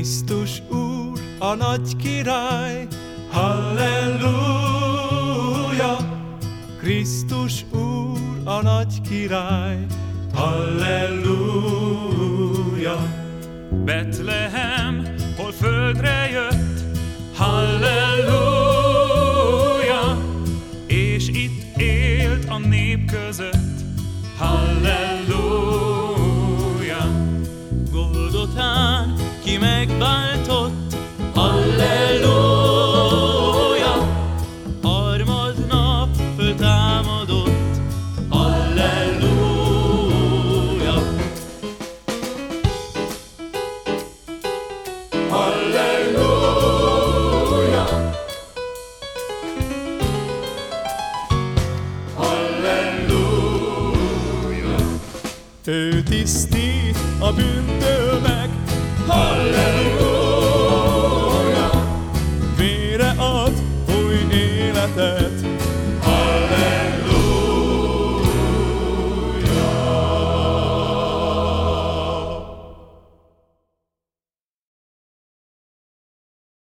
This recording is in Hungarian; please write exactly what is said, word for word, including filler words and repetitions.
Krisztus Úr, a nagy király, halleluja! Krisztus Úr, a nagy király, halleluja! Betlehem, hol földre jött, halleluja! És itt élt a nép között, halleluja! Golgotán ki megváltott, halleluja! Harmadnap föltámadott, halleluja! Halleluja! Halleluja! Ő tisztít, a bűntől meg, halleluja! Vére ad új életet,